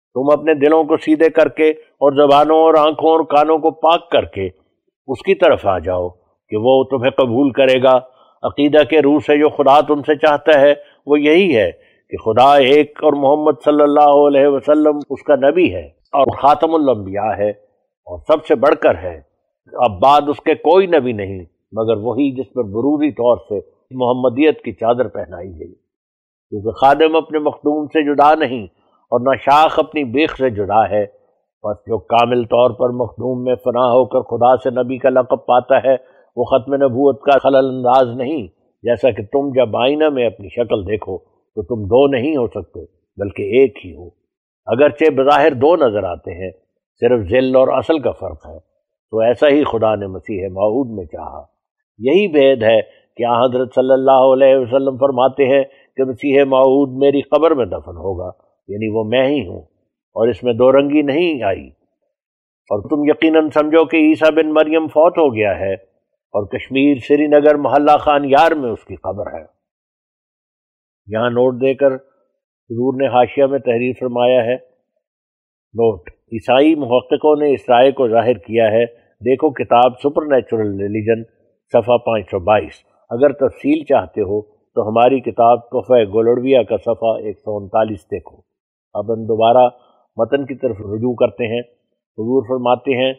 تم اپنے دلوں کو سیدھے کر کے اور زبانوں اور آنکھوں اور کانوں کو پاک کر کے اس کی طرف آ جاؤ کہ وہ تمہیں قبول کرے گا۔ عقیدہ کے روح سے جو خدا تم سے چاہتا ہے وہ یہی ہے کہ خدا ایک اور محمد صلی اللہ علیہ وسلم اس کا نبی ہے اور خاتم الانبیاء ہے اور سب سے بڑھ کر ہے۔ اب بعد اس کے کوئی نبی نہیں مگر وہی جس پر بروزی طور سے محمدیت کی چادر پہنائی گئی، کیونکہ خادم اپنے مخدوم سے جدا نہیں اور نہ شاخ اپنی بیخ سے جدا ہے۔ بس جو کامل طور پر مخدوم میں فنا ہو کر خدا سے نبی کا لقب پاتا ہے وہ ختم نبوت کا خلل انداز نہیں، جیسا کہ تم جب آئینہ میں اپنی شکل دیکھو تو تم دو نہیں ہو سکتے بلکہ ایک ہی ہو۔ اگرچہ بظاہر دو نظر آتے ہیں، صرف ذل اور اصل کا فرق ہے، تو ایسا ہی خدا نے مسیح موعود میں چاہا۔ یہی بھید ہے کہ حضرت صلی اللہ علیہ وسلم فرماتے ہیں کہ مسیح موعود میری قبر میں دفن ہوگا، یعنی وہ میں ہی ہوں، اور اس میں دو رنگی نہیں آئی۔ اور تم یقیناً سمجھو کہ عیسیٰ بن مریم فوت ہو گیا ہے اور کشمیر سری نگر محلہ خان یار میں اس کی قبر ہے۔ یہاں نوٹ دے کر حضور نے حاشیہ میں تحریر فرمایا ہے، نوٹ: عیسائی محققوں نے اس رائے کو ظاہر کیا ہے، دیکھو کتاب سپر نیچرل ریلیجن صفحہ 522۔ اگر تفصیل چاہتے ہو تو ہماری کتاب تحفہ گولڑویہ کا صفحہ 139 دیکھو۔ اب ہم دوبارہ متن کی طرف رجوع کرتے ہیں۔ حضور فرماتے ہیں،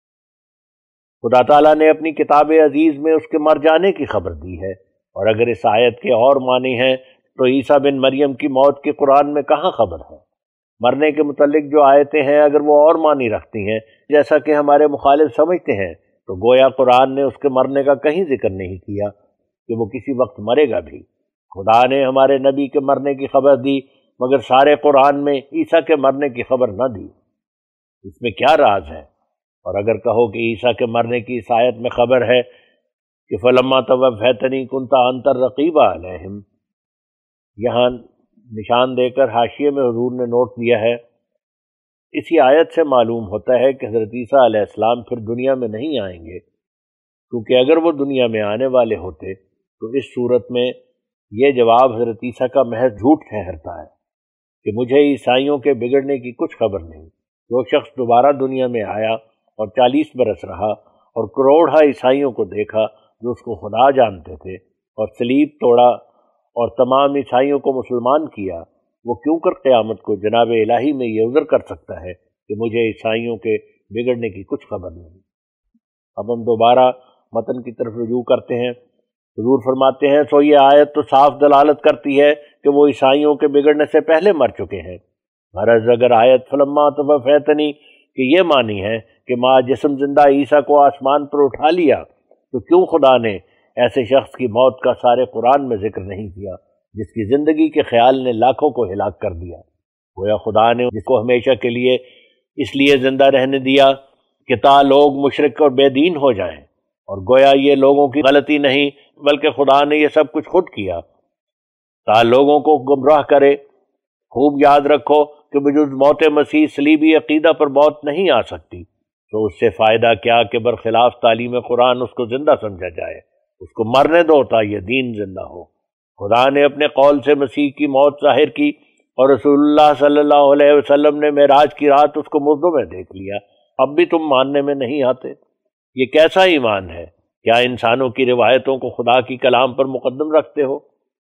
خدا تعالیٰ نے اپنی کتاب عزیز میں اس کے مر جانے کی خبر دی ہے، اور اگر اس آیت کے اور معنی ہیں تو عیسیٰ بن مریم کی موت کی قرآن میں کہاں خبر ہے؟ مرنے کے متعلق جو آیتیں ہیں اگر وہ اور معنی رکھتی ہیں جیسا کہ ہمارے مخالف سمجھتے ہیں تو گویا قرآن نے اس کے مرنے کا کہیں ذکر نہیں کیا کہ وہ کسی وقت مرے گا بھی۔ خدا نے ہمارے نبی کے مرنے کی خبر دی مگر سارے قرآن میں عیسیٰ کے مرنے کی خبر نہ دی۔ اس میں کیا راز ہے؟ اور اگر کہو کہ عیسیٰ کے مرنے کی اس آیت میں خبر ہے کہ فلما توفیتنی کنت انت الرقیب علیہم، یہاں نشان دے کر حاشیے میں حضور نے نوٹ دیا ہے، اسی آیت سے معلوم ہوتا ہے کہ حضرت عیسیٰ علیہ السلام پھر دنیا میں نہیں آئیں گے، کیونکہ اگر وہ دنیا میں آنے والے ہوتے تو اس صورت میں یہ جواب حضرت عیسیٰ کا محض جھوٹ ٹھہرتا ہے کہ مجھے عیسائیوں کے بگڑنے کی کچھ خبر نہیں۔ جو شخص دوبارہ دنیا میں آیا اور 40 برس رہا اور کروڑہ عیسائیوں کو دیکھا جو اس کو خدا جانتے تھے، اور صلیب توڑا اور تمام عیسائیوں کو مسلمان کیا، وہ کیوں کر قیامت کو جناب الہی میں یہ عذر کر سکتا ہے کہ مجھے عیسائیوں کے بگڑنے کی کچھ خبر نہیں؟ اب ہم دوبارہ متن کی طرف رجوع کرتے ہیں۔ حضور فرماتے ہیں، سو یہ آیت تو صاف دلالت کرتی ہے کہ وہ عیسائیوں کے بگڑنے سے پہلے مر چکے ہیں۔ غرض اگر آیت فلما توفیتنی کہ یہ معنی ہے کہ ماں جسم زندہ عیسیٰ کو آسمان پر اٹھا لیا، تو کیوں خدا نے ایسے شخص کی موت کا سارے قرآن میں ذکر نہیں کیا جس کی زندگی کے خیال نے لاکھوں کو ہلاک کر دیا؟ گویا خدا نے جس کو ہمیشہ کے لیے اس لیے زندہ رہنے دیا کہ تا لوگ مشرک اور بے دین ہو جائیں، اور گویا یہ لوگوں کی غلطی نہیں بلکہ خدا نے یہ سب کچھ خود کیا تا لوگوں کو گمراہ کرے۔ خوب یاد رکھو کہ بجز موت مسیح صلیبی عقیدہ پر موت نہیں آ سکتی، تو اس سے فائدہ کیا کہ برخلاف تعلیم قرآن اس کو زندہ سمجھا جائے؟ اس کو مرنے دو تا یہ دین زندہ ہو۔ خدا نے اپنے قول سے مسیح کی موت ظاہر کی، اور رسول اللہ صلی اللہ علیہ وسلم نے معراج کی رات اس کو مردوں میں دیکھ لیا، اب بھی تم ماننے میں نہیں آتے؟ یہ کیسا ایمان ہے؟ کیا انسانوں کی روایتوں کو خدا کی کلام پر مقدم رکھتے ہو؟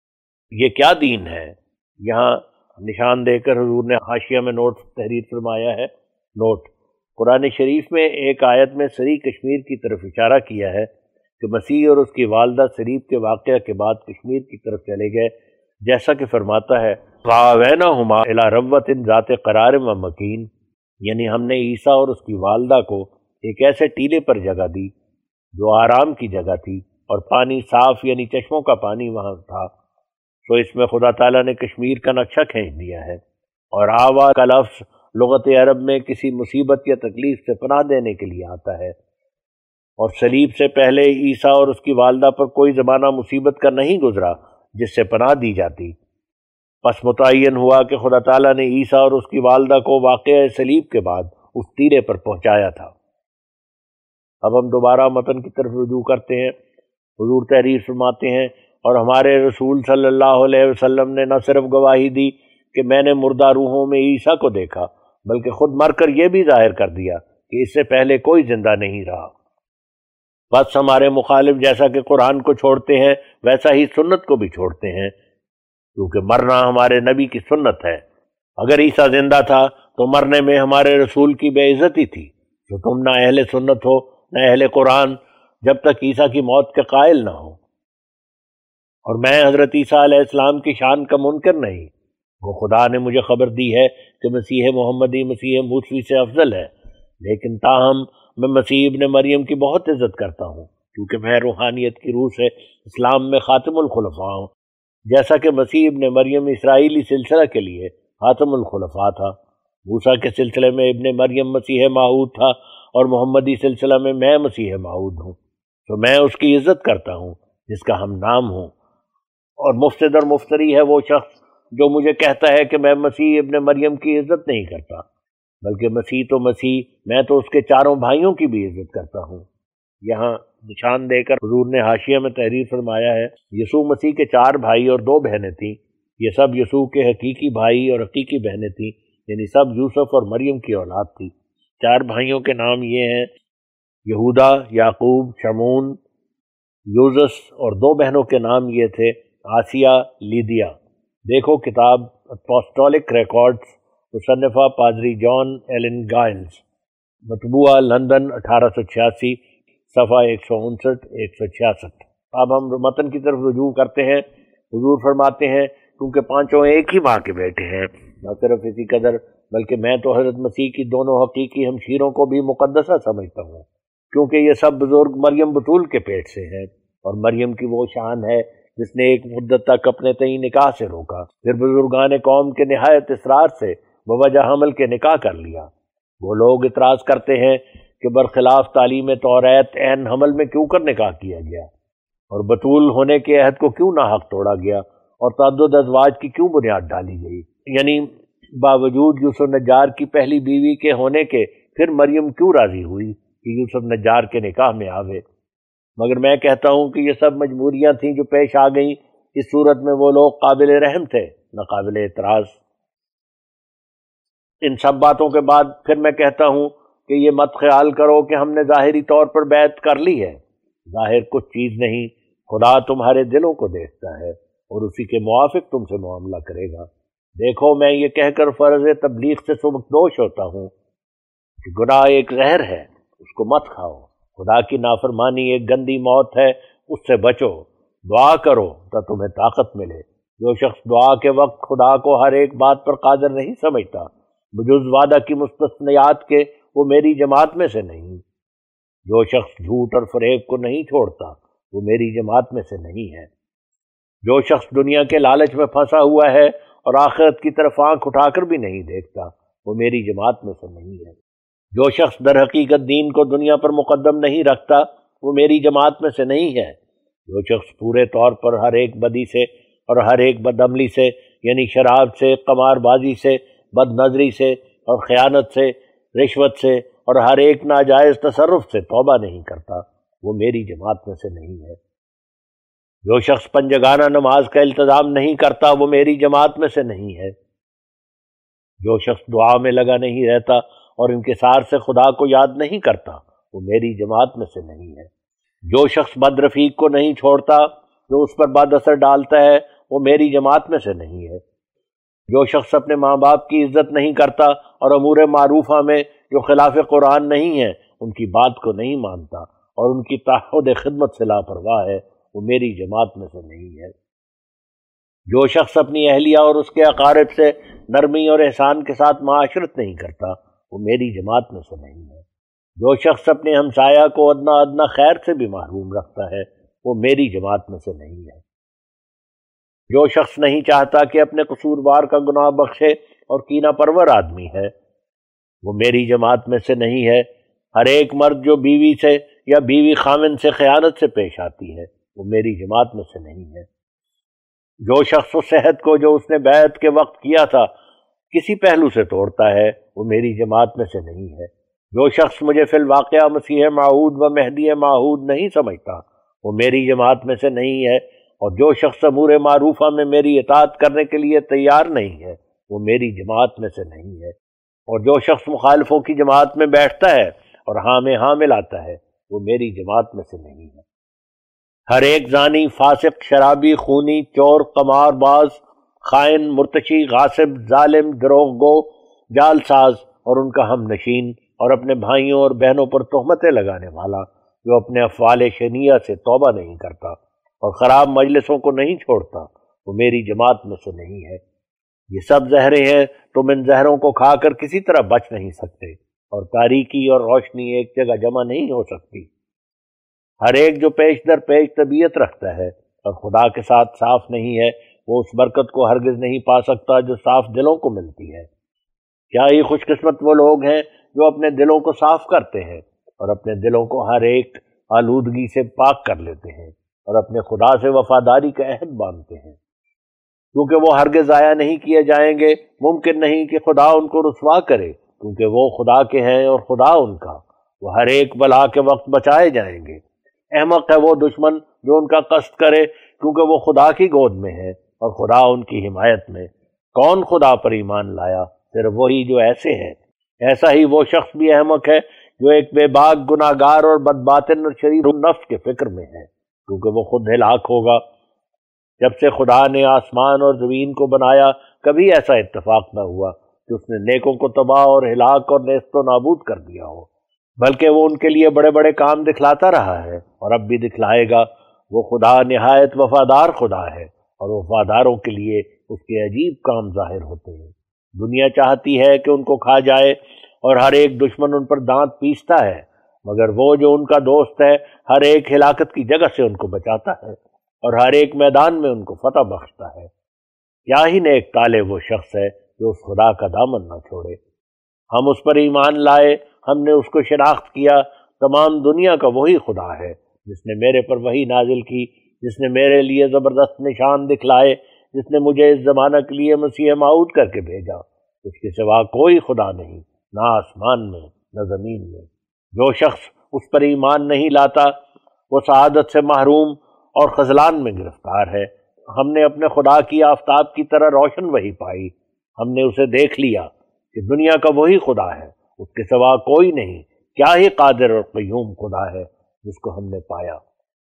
یہ کیا دین ہے؟ یہاں نشان دے کر حضور نے حاشیہ میں نوٹ تحریر فرمایا ہے، نوٹ: قرآن شریف میں ایک آیت میں سری کشمیر کی طرف اشارہ کیا ہے کہ مسیح اور اس کی والدہ صلیب کے واقعہ کے بعد کشمیر کی طرف چلے گئے، جیسا کہ فرماتا ہے وَآوَيْنَاهُمَا إِلَىٰ رَبْوَةٍ ذَاتِ قَرَارٍ وَمَكِينٍ، یعنی ہم نے عیسیٰ اور اس کی والدہ کو ایک ایسے ٹیلے پر جگہ دی جو آرام کی جگہ تھی، اور پانی صاف یعنی چشموں کا پانی وہاں تھا۔ تو اس میں خدا تعالیٰ نے کشمیر کا نقشہ کھینچ دیا ہے، اور آوا کا لفظ لغت عرب میں کسی مصیبت یا تکلیف سے پناہ دینے کے لیے آتا ہے، اور صلیب سے پہلے عیسیٰ اور اس کی والدہ پر کوئی زمانہ مصیبت کا نہیں گزرا جس سے پناہ دی جاتی۔ پس متعین ہوا کہ خدا تعالیٰ نے عیسیٰ اور اس کی والدہ کو واقعہ صلیب کے بعد اس ٹیلے پر پہنچایا تھا۔ اب ہم دوبارہ متن کی طرف رجوع کرتے ہیں۔ حضور تحریر فرماتے ہیں، اور ہمارے رسول صلی اللہ علیہ وسلم نے نہ صرف گواہی دی کہ میں نے مردہ روحوں میں عیسیٰ کو دیکھا، بلکہ خود مر کر یہ بھی ظاہر کر دیا کہ اس سے پہلے کوئی زندہ نہیں رہا۔ بس ہمارے مخالف جیسا کہ قرآن کو چھوڑتے ہیں ویسا ہی سنت کو بھی چھوڑتے ہیں، کیونکہ مرنا ہمارے نبی کی سنت ہے۔ اگر عیسیٰ زندہ تھا تو مرنے میں ہمارے رسول کی بے عزتی تھی، تو تم نہ اہل سنت ہو نہ اہل قرآن جب تک عیسیٰ کی موت کے قائل نہ ہو۔ اور میں حضرت عیسیٰ علیہ السلام کی شان کا منکر نہیں، وہ خدا نے مجھے خبر دی ہے کہ مسیح محمدی مسیح موسوی سے افضل ہے، لیکن تاہم میں مسیح ابن مریم کی بہت عزت کرتا ہوں، کیونکہ میں روحانیت کی روح سے اسلام میں خاتم الخلفاء ہوں، جیسا کہ مسیح ابن مریم اسرائیلی سلسلہ کے لیے خاتم الخلفاء تھا۔ موسیٰ کے سلسلے میں ابن مریم مسیح موعود تھا، اور محمدی سلسلہ میں مسیح موعود ہوں، تو میں اس کی عزت کرتا ہوں جس کا ہم نام ہوں۔ اور مفسد اور مفتری ہے وہ شخص جو مجھے کہتا ہے کہ میں مسیح ابن مریم کی عزت نہیں کرتا، بلکہ مسیح تو مسیح، میں تو اس کے چاروں بھائیوں کی بھی عزت کرتا ہوں۔ یہاں نشان دے کر حضور نے حاشیہ میں تحریر فرمایا ہے، یسوع مسیح کے 4 بھائی اور 2 بہنیں تھیں، یہ سب یسوع کے حقیقی بھائی اور حقیقی بہنیں تھیں، یعنی سب یوسف اور مریم کی اولاد تھی۔ 4 بھائیوں کے نام یہ ہیں، یہودا، یعقوب، شمعون، یوزس، اور 2 بہنوں کے نام یہ تھے، آسیہ، لیدیا۔ دیکھو کتاب اپوسٹولک ریکارڈز، مصنفہ پادری جان ایلن گائلز، مطبوعہ لندن 1886، صفحہ 159 166۔ اب ہم متن کی طرف رجوع کرتے ہیں۔ حضور فرماتے ہیں کیونکہ پانچوں ایک ہی ماں کے بیٹے ہیں، نہ صرف اسی قدر بلکہ میں تو حضرت مسیح کی دونوں حقیقی ہمشیروں کو بھی مقدسہ سمجھتا ہوں، کیونکہ یہ سب بزرگ مریم بطول کے پیٹ سے ہیں، اور مریم کی وہ شان ہے جس نے ایک مدت تک اپنے تئیں نکاح سے روکا، پھر بزرگان قوم کے نہایت اصرار سے بوجہ حمل کے نکاح کر لیا۔ وہ لوگ اعتراض کرتے ہیں کہ برخلاف تعلیم توریت عین حمل میں کیوں کر نکاح کیا گیا، اور بطول ہونے کے عہد کو کیوں ناحق توڑا گیا، اور تعدد ازواج کی کیوں بنیاد ڈالی گئی، یعنی باوجود یوسف نجار کی پہلی بیوی کے ہونے کے پھر مریم کیوں راضی ہوئی کہ یوسف نجار کے نکاح میں آوے۔ مگر میں کہتا ہوں کہ یہ سب مجبوریاں تھیں جو پیش آ گئیں، اس صورت میں وہ لوگ قابل رحم تھے نہ قابل اعتراض۔ ان سب باتوں کے بعد پھر میں کہتا ہوں کہ یہ مت خیال کرو کہ ہم نے ظاہری طور پر بیعت کر لی ہے، ظاہر کچھ چیز نہیں، خدا تمہارے دلوں کو دیکھتا ہے اور اسی کے موافق تم سے معاملہ کرے گا۔ دیکھو میں یہ کہہ کر فرض تبلیغ سے سبکدوش ہوتا ہوں کہ گناہ ایک زہر ہے، اس کو مت کھاؤ، خدا کی نافرمانی ایک گندی موت ہے، اس سے بچو، دعا کرو تو تمہیں طاقت ملے۔ جو شخص دعا کے وقت خدا کو ہر ایک بات پر قادر نہیں سمجھتا بجز وعدہ کی مستثنیات کے، وہ میری جماعت میں سے نہیں۔ جو شخص جھوٹ اور فریب کو نہیں چھوڑتا وہ میری جماعت میں سے نہیں ہے۔ جو شخص دنیا کے لالچ میں پھنسا ہوا ہے اور آخرت کی طرف آنکھ اٹھا کر بھی نہیں دیکھتا وہ میری جماعت میں سے نہیں ہے۔ جو شخص در حقیقت دین کو دنیا پر مقدم نہیں رکھتا وہ میری جماعت میں سے نہیں ہے۔ جو شخص پورے طور پر ہر ایک بدی سے اور ہر ایک بدعملی سے، یعنی شراب سے، قمار بازی سے، بد نظری سے اور خیانت سے، رشوت سے اور ہر ایک ناجائز تصرف سے توبہ نہیں کرتا وہ میری جماعت میں سے نہیں ہے۔ جو شخص پنجگانہ نماز کا التزام نہیں کرتا وہ میری جماعت میں سے نہیں ہے۔ جو شخص دعا میں لگا نہیں رہتا اور انکسار سے خدا کو یاد نہیں کرتا وہ میری جماعت میں سے نہیں ہے۔ جو شخص بد رفیق کو نہیں چھوڑتا جو اس پر بد اثر ڈالتا ہے وہ میری جماعت میں سے نہیں ہے۔ جو شخص اپنے ماں باپ کی عزت نہیں کرتا اور امور معروفہ میں جو خلاف قرآن نہیں ہے ان کی بات کو نہیں مانتا اور ان کی تعہد خدمت سے لاپرواہ ہے وہ میری جماعت میں سے نہیں ہے۔ جو شخص اپنی اہلیہ اور اس کے اقارب سے نرمی اور احسان کے ساتھ معاشرت نہیں کرتا وہ میری جماعت میں سے نہیں ہے۔ جو شخص اپنے ہمسایہ کو ادنا ادنا خیر سے بھی محروم رکھتا ہے وہ میری جماعت میں سے نہیں ہے۔ جو شخص نہیں چاہتا کہ اپنے قصوروار کا گناہ بخشے اور کینہ پرور آدمی ہے وہ میری جماعت میں سے نہیں ہے۔ ہر ایک مرد جو بیوی سے یا بیوی خامن سے خیانت سے پیش آتی ہے وہ میری جماعت میں سے نہیں ہے۔ جو شخص اس عہد کو جو اس نے بیعت کے وقت کیا تھا کسی پہلو سے توڑتا ہے وہ میری جماعت میں سے نہیں ہے۔ جو شخص مجھے فی الواقعہ مسیح موعود و مہدی موعود نہیں سمجھتا وہ میری جماعت میں سے نہیں ہے، اور جو شخص امور معروفہ میں میری اطاعت کرنے کے لیے تیار نہیں ہے وہ میری جماعت میں سے نہیں ہے۔ اور جو شخص مخالفوں کی جماعت میں بیٹھتا ہے اور ہاں میں ہاں ملاتا ہے وہ میری جماعت میں سے نہیں ہے۔ ہر ایک زانی، فاسق، شرابی، خونی، چور، قمار باز، خائن، مرتشی، غاصب، ظالم، دروغ گو، جال ساز اور ان کا ہم نشین اور اپنے بھائیوں اور بہنوں پر تہمتیں لگانے والا جو اپنے افعال شنیعہ سے توبہ نہیں کرتا اور خراب مجلسوں کو نہیں چھوڑتا وہ میری جماعت میں سے نہیں ہے۔ یہ سب زہریں ہیں، تم ان زہروں کو کھا کر کسی طرح بچ نہیں سکتے، اور تاریکی اور روشنی ایک جگہ جمع نہیں ہو سکتی۔ ہر ایک جو پیش در پیش طبیعت رکھتا ہے اور خدا کے ساتھ صاف نہیں ہے وہ اس برکت کو ہرگز نہیں پا سکتا جو صاف دلوں کو ملتی ہے۔ کیا ہی خوش قسمت وہ لوگ ہیں جو اپنے دلوں کو صاف کرتے ہیں اور اپنے دلوں کو ہر ایک آلودگی سے پاک کر لیتے ہیں اور اپنے خدا سے وفاداری کا عہد باندھتے ہیں، کیونکہ وہ ہرگز ضائع نہیں کیے جائیں گے۔ ممکن نہیں کہ خدا ان کو رسوا کرے، کیونکہ وہ خدا کے ہیں اور خدا ان کا، وہ ہر ایک بلا کے وقت بچائے جائیں گے۔ احمق ہے وہ دشمن جو ان کا قصد کرے، کیونکہ وہ خدا کی گود میں ہے اور خدا ان کی حمایت میں۔ کون خدا پر ایمان لایا؟ صرف وہی جو ایسے ہے۔ ایسا ہی وہ شخص بھی احمق ہے جو ایک بے باک گناہگار اور بدباطن اور شریر النفس کے فکر میں ہے، کیونکہ وہ خود ہلاک ہوگا۔ جب سے خدا نے آسمان اور زمین کو بنایا کبھی ایسا اتفاق نہ ہوا کہ اس نے نیکوں کو تباہ اور ہلاک اور نیست و نابود کر دیا ہو، بلکہ وہ ان کے لیے بڑے بڑے کام دکھلاتا رہا ہے اور اب بھی دکھلائے گا۔ وہ خدا نہایت وفادار خدا ہے اور وفاداروں کے لیے اس کے عجیب کام ظاہر ہوتے ہیں۔ دنیا چاہتی ہے کہ ان کو کھا جائے اور ہر ایک دشمن ان پر دانت پیستا ہے، مگر وہ جو ان کا دوست ہے ہر ایک ہلاکت کی جگہ سے ان کو بچاتا ہے اور ہر ایک میدان میں ان کو فتح بخشتا ہے۔ کیا ہی نیک طالب وہ شخص ہے جو اس خدا کا دامن نہ چھوڑے۔ ہم اس پر ایمان لائے، ہم نے اس کو شناخت کیا۔ تمام دنیا کا وہی خدا ہے جس نے میرے پر وحی نازل کی، جس نے میرے لیے زبردست نشان دکھلائے، جس نے مجھے اس زمانہ کے لیے مسیح موعود کر کے بھیجا۔ اس کے سوا کوئی خدا نہیں، نہ آسمان میں نہ زمین میں۔ جو شخص اس پر ایمان نہیں لاتا وہ سعادت سے محروم اور خذلان میں گرفتار ہے۔ ہم نے اپنے خدا کی آفتاب کی طرح روشن وحی پائی، ہم نے اسے دیکھ لیا کہ دنیا کا وہی خدا ہے، اس کے سوا کوئی نہیں۔ کیا ہی قادر اور قیوم خدا ہے جس کو ہم نے پایا،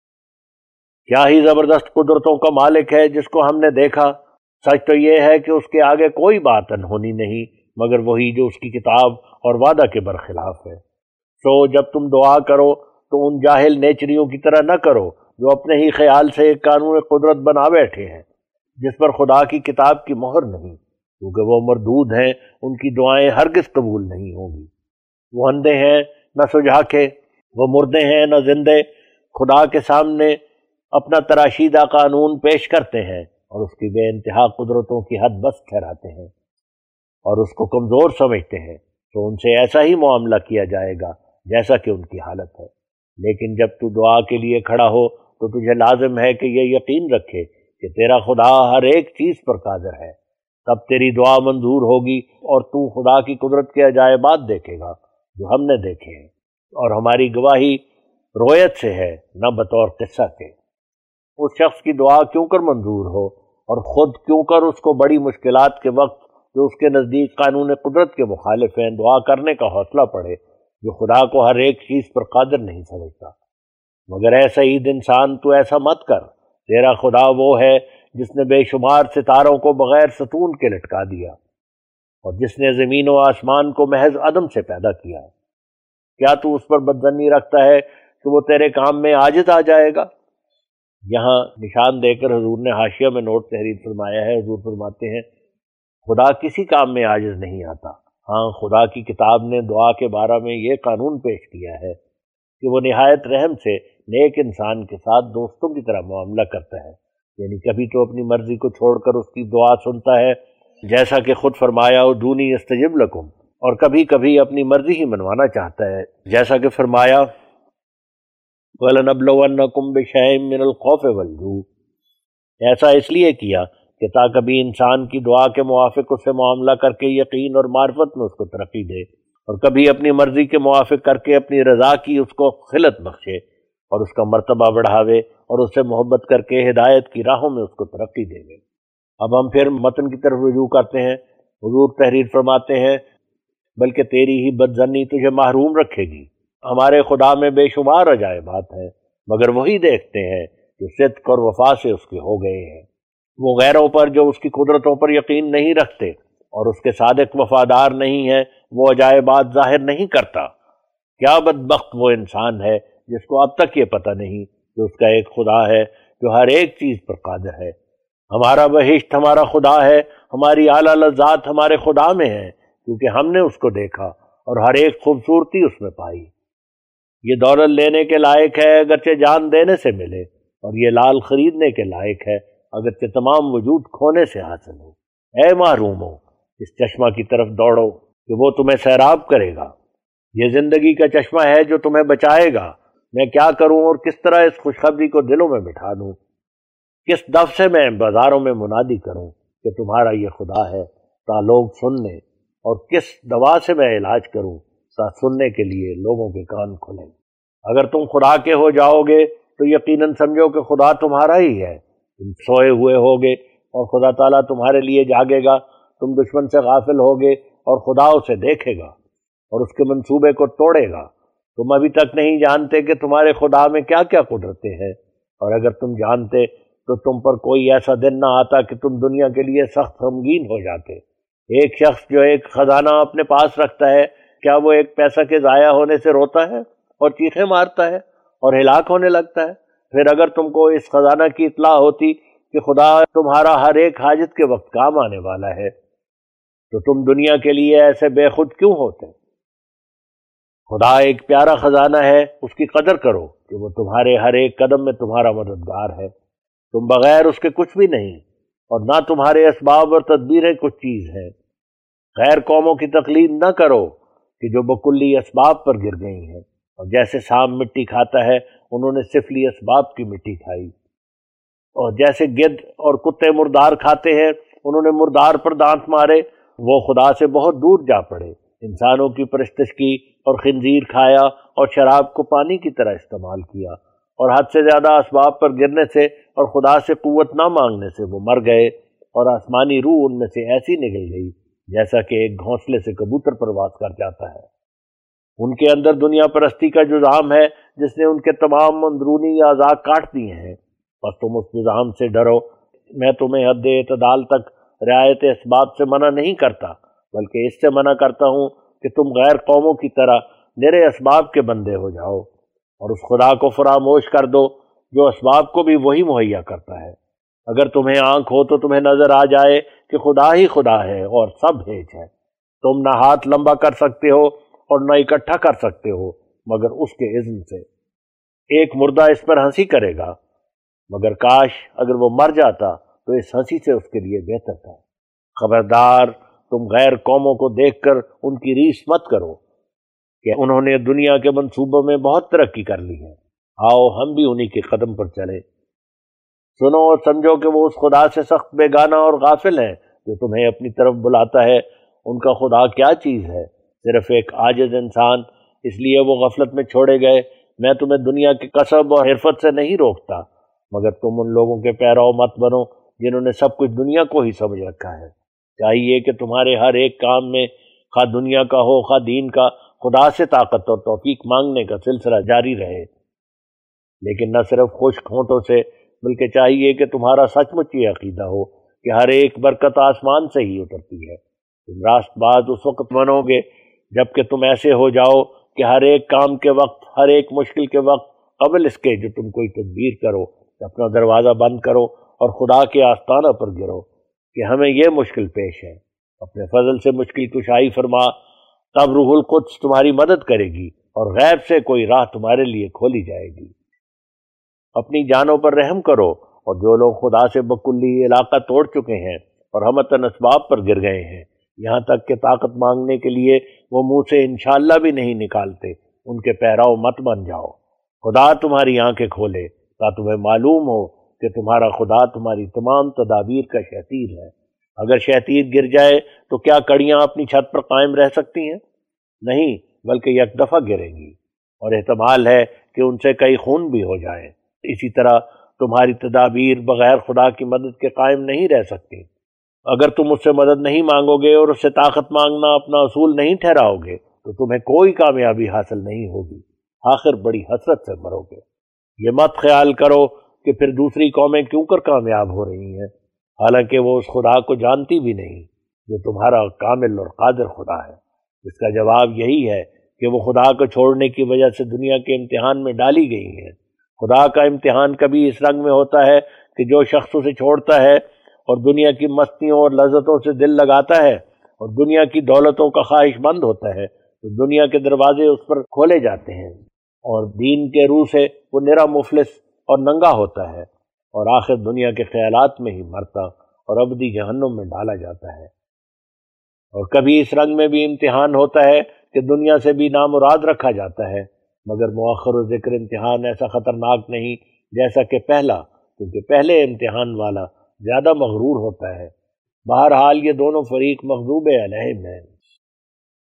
کیا ہی زبردست قدرتوں کا مالک ہے جس کو ہم نے دیکھا۔ سچ تو یہ ہے کہ اس کے آگے کوئی بات انہونی نہیں مگر وہی جو اس کی کتاب اور وعدہ کے برخلاف ہے۔ سو جب تم دعا کرو تو ان جاہل نیچریوں کی طرح نہ کرو جو اپنے ہی خیال سے ایک قانون قدرت بنا بیٹھے ہیں جس پر خدا کی کتاب کی مہر نہیں، کیونکہ وہ مردود ہیں، ان کی دعائیں ہرگز قبول نہیں ہوں گی۔ وہ اندھے ہیں نہ سجھا کے، وہ مردے ہیں نہ زندے، خدا کے سامنے اپنا تراشیدہ قانون پیش کرتے ہیں اور اس کی بے انتہا قدرتوں کی حد بس ٹھہراتے ہیں اور اس کو کمزور سمجھتے ہیں، تو ان سے ایسا ہی معاملہ کیا جائے گا جیسا کہ ان کی حالت ہے۔ لیکن جب تو دعا کے لیے کھڑا ہو تو تجھے لازم ہے کہ یہ یقین رکھے کہ تیرا خدا ہر ایک چیز پر قادر ہے، تب تیری دعا منظور ہوگی اور تو خدا کی قدرت کے عجائبات دیکھے گا جو ہم نے دیکھے ہیں، اور ہماری گواہی رویت سے ہے نہ بطور قصہ کے۔ اس شخص کی دعا کیوں کر منظور ہو اور خود کیوں کر اس کو بڑی مشکلات کے وقت جو اس کے نزدیک قانون قدرت کے مخالف ہیں دعا کرنے کا حوصلہ پڑے، جو خدا کو ہر ایک چیز پر قادر نہیں سمجھتا۔ مگر اے سعید انسان، تو ایسا مت کر، تیرا خدا وہ ہے جس نے بے شمار ستاروں کو بغیر ستون کے لٹکا دیا اور جس نے زمین و آسمان کو محض عدم سے پیدا کیا۔ کیا تو اس پر بدظنی رکھتا ہے کہ وہ تیرے کام میں عاجز آ جائے گا؟ یہاں نشان دے کر حضور نے حاشیہ میں نوٹ تحریر فرمایا ہے۔ حضور فرماتے ہیں خدا کسی کام میں عاجز نہیں آتا، ہاں خدا کی کتاب نے دعا کے بارے میں یہ قانون پیش کیا ہے کہ وہ نہایت رحم سے نیک انسان کے ساتھ دوستوں کی طرح معاملہ کرتا ہے، یعنی کبھی تو اپنی مرضی کو چھوڑ کر اس کی دعا سنتا ہے جیسا کہ خود فرمایا ادعونی استجب لکم، اور کبھی کبھی اپنی مرضی ہی منوانا چاہتا ہے جیسا کہ فرمایا وَلَنَبْلُوَنَّكُمْ بِشَيْءٍ مِّنَ الْخَوْفِ وَالْجُوعِ۔ ایسا اس لیے کیا کہ تا کبھی انسان کی دعا کے موافق اس سے معاملہ کر کے یقین اور معرفت میں اس کو ترقی دے، اور کبھی اپنی مرضی کے موافق کر کے اپنی رضا کی اس کو خلت بخشے اور اس کا مرتبہ بڑھاوے اور اس سے محبت کر کے ہدایت کی راہوں میں اس کو ترقی دے گے۔ اب ہم پھر متن کی طرف رجوع کرتے ہیں۔ حضور تحریر فرماتے ہیں بلکہ تیری ہی بدظنی تجھے محروم رکھے گی۔ ہمارے خدا میں بے شمار عجائبات ہیں، مگر وہی دیکھتے ہیں جو صدق اور وفا سے اس کے ہو گئے ہیں۔ وہ غیروں پر جو اس کی قدرتوں پر یقین نہیں رکھتے اور اس کے صادق وفادار نہیں ہیں، وہ عجائبات ظاہر نہیں کرتا۔ کیا بدبخت وہ انسان ہے جس کو اب تک یہ پتہ نہیں کہ اس کا ایک خدا ہے جو ہر ایک چیز پر قادر ہے۔ ہمارا بہشت ہمارا خدا ہے، ہماری اعلیٰ لذات ہمارے خدا میں ہے، کیونکہ ہم نے اس کو دیکھا اور ہر ایک خوبصورتی اس میں پائی۔ یہ دولت لینے کے لائق ہے اگرچہ جان دینے سے ملے، اور یہ لال خریدنے کے لائق ہے اگرچہ تمام وجود کھونے سے حاصل ہو۔ اے محرومو، اس چشمہ کی طرف دوڑو کہ وہ تمہیں سیراب کرے گا۔ یہ زندگی کا چشمہ ہے جو تمہیں بچائے گا۔ میں کیا کروں اور کس طرح اس خوشخبری کو دلوں میں بٹھا دوں؟ کس دف سے میں بازاروں میں منادی کروں کہ تمہارا یہ خدا ہے تا لوگ سن لیں، اور کس دوا سے میں علاج کروں تا سننے کے لیے لوگوں کے کان کھلیں۔ اگر تم خدا کے ہو جاؤ گے تو یقیناً سمجھو کہ خدا تمہارا ہی ہے۔ تم سوئے ہوئے ہوگے اور خدا تعالیٰ تمہارے لیے جاگے گا۔ تم دشمن سے غافل ہوگے اور خدا اسے دیکھے گا اور اس کے منصوبے کو توڑے گا۔ تم ابھی تک نہیں جانتے کہ تمہارے خدا میں کیا کیا قدرتیں ہیں، اور اگر تم جانتے تو تم پر کوئی ایسا دن نہ آتا کہ تم دنیا کے لیے سخت غمگین ہو جاتے۔ ایک شخص جو ایک خزانہ اپنے پاس رکھتا ہے، کیا وہ ایک پیسہ کے ضائع ہونے سے روتا ہے اور چیخیں مارتا ہے اور ہلاک ہونے لگتا ہے؟ پھر اگر تم کو اس خزانہ کی اطلاع ہوتی کہ خدا تمہارا ہر ایک حاجت کے وقت کام آنے والا ہے، تو تم دنیا کے لیے ایسے بے خود کیوں ہوتے؟ خدا ایک پیارا خزانہ ہے، اس کی قدر کرو کہ وہ تمہارے ہر ایک قدم میں تمہارا مددگار ہے۔ تم بغیر اس کے کچھ بھی نہیں، اور نہ تمہارے اسباب اور تدبیریں کچھ چیز ہیں۔ غیر قوموں کی تقلید نہ کرو کہ جو بکلی اسباب پر گر گئی ہیں، اور جیسے سام مٹی کھاتا ہے انہوں نے سفلی اسباب کی مٹی کھائی، اور جیسے گدھ اور کتے مردار کھاتے ہیں انہوں نے مردار پر دانت مارے۔ وہ خدا سے بہت دور جا پڑے، انسانوں کی پرستش کی اور خنزیر کھایا اور شراب کو پانی کی طرح استعمال کیا، اور حد سے زیادہ اسباب پر گرنے سے اور خدا سے قوت نہ مانگنے سے وہ مر گئے، اور آسمانی روح ان میں سے ایسی نکل گئی جیسا کہ ایک گھونسلے سے کبوتر پرواز کر جاتا ہے۔ ان کے اندر دنیا پرستی کا جذام ہے جس نے ان کے تمام اندرونی اعضاء کاٹ دیے ہیں۔ بس تم اس جذام سے ڈرو۔ میں تمہیں حد اعتدال تک رعایت اسباب سے منع نہیں کرتا، بلکہ اس سے منع کرتا ہوں کہ تم غیر قوموں کی طرح میرے اسباب کے بندے ہو جاؤ، اور اس خدا کو فراموش کر دو جو اسباب کو بھی وہی مہیا کرتا ہے۔ اگر تمہیں آنکھ ہو تو تمہیں نظر آ جائے کہ خدا ہی خدا ہے اور سب ہیچ ہے۔ تم نہ ہاتھ لمبا کر سکتے ہو اور نہ اکٹھا کر سکتے ہو مگر اس کے اذن سے۔ ایک مردہ اس پر ہنسی کرے گا، مگر کاش اگر وہ مر جاتا تو اس ہنسی سے اس کے لیے بہتر تھا۔ خبردار، تم غیر قوموں کو دیکھ کر ان کی ریس مت کرو کہ انہوں نے دنیا کے منصوبوں میں بہت ترقی کر لی ہے۔ آؤ ہم بھی انہی کے قدم پر چلیں۔ سنو اور سمجھو کہ وہ اس خدا سے سخت بیگانہ اور غافل ہیں جو تمہیں اپنی طرف بلاتا ہے۔ ان کا خدا کیا چیز ہے؟ صرف ایک عاجز انسان، اس لیے وہ غفلت میں چھوڑے گئے۔ میں تمہیں دنیا کے کسب اور حرفت سے نہیں روکتا، مگر تم ان لوگوں کے پیرو مت بنو جنہوں نے سب کچھ دنیا کو ہی سمجھ رکھا ہے۔ چاہیے کہ تمہارے ہر ایک کام میں، خواہ دنیا کا ہو خواہ دین کا، خدا سے طاقت اور توفیق مانگنے کا سلسلہ جاری رہے، لیکن نہ صرف خشک ہونٹوں سے، بلکہ چاہیے کہ تمہارا سچ مچ یہ عقیدہ ہو کہ ہر ایک برکت آسمان سے ہی اترتی ہے۔ تم راست باز اس وقت بنو گے جب کہ تم ایسے ہو جاؤ کہ ہر ایک کام کے وقت، ہر ایک مشکل کے وقت، قبل اس کے جو تم کوئی تدبیر کرو، اپنا دروازہ بند کرو اور خدا کے آستانہ پر گرو کہ ہمیں یہ مشکل پیش ہے، اپنے فضل سے مشکل کشائی فرما، تب روح القدس تمہاری مدد کرے گی اور غیب سے کوئی راہ تمہارے لیے کھولی جائے گی۔ اپنی جانوں پر رحم کرو، اور جو لوگ خدا سے بکلی علاقہ توڑ چکے ہیں اور ہمتاً اسباب پر گر گئے ہیں، یہاں تک کہ طاقت مانگنے کے لیے وہ منہ سے انشاءاللہ بھی نہیں نکالتے، ان کے پیراؤ مت بن جاؤ۔ خدا تمہاری آنکھیں کھولے تا تمہیں معلوم ہو کہ تمہارا خدا تمہاری تمام تدابیر کا شتیر ہے۔ اگر شتیر گر جائے تو کیا کڑیاں اپنی چھت پر قائم رہ سکتی ہیں؟ نہیں، بلکہ یک دفعہ گریں گی، اور احتمال ہے کہ ان سے کئی خون بھی ہو جائیں۔ اسی طرح تمہاری تدابیر بغیر خدا کی مدد کے قائم نہیں رہ سکتی۔ اگر تم اس سے مدد نہیں مانگو گے اور اس سے طاقت مانگنا اپنا اصول نہیں ٹھہراؤ گے تو تمہیں کوئی کامیابی حاصل نہیں ہوگی، آخر بڑی حسرت سے مرو گے۔ یہ مت خیال کرو کہ پھر دوسری قومیں کیوں کر کامیاب ہو رہی ہیں، حالانکہ وہ اس خدا کو جانتی بھی نہیں جو تمہارا کامل اور قادر خدا ہے۔ اس کا جواب یہی ہے کہ وہ خدا کو چھوڑنے کی وجہ سے دنیا کے امتحان میں ڈالی گئی ہیں۔ خدا کا امتحان کبھی اس رنگ میں ہوتا ہے کہ جو شخص اسے چھوڑتا ہے اور دنیا کی مستیوں اور لذتوں سے دل لگاتا ہے اور دنیا کی دولتوں کا خواہش مند ہوتا ہے تو دنیا کے دروازے اس پر کھولے جاتے ہیں، اور دین کے روح سے وہ نرا مفلس اور ننگا ہوتا ہے، اور آخر دنیا کے خیالات میں ہی مرتا اور ابدی جہنم میں ڈالا جاتا ہے۔ اور کبھی اس رنگ میں بھی امتحان ہوتا ہے کہ دنیا سے بھی نامراد رکھا جاتا ہے، مگر مؤخر و ذکر امتحان ایسا خطرناک نہیں جیسا کہ پہلا، کیونکہ پہلے امتحان والا زیادہ مغرور ہوتا ہے۔ بہرحال یہ دونوں فریق مغضوب علیہم ہیں۔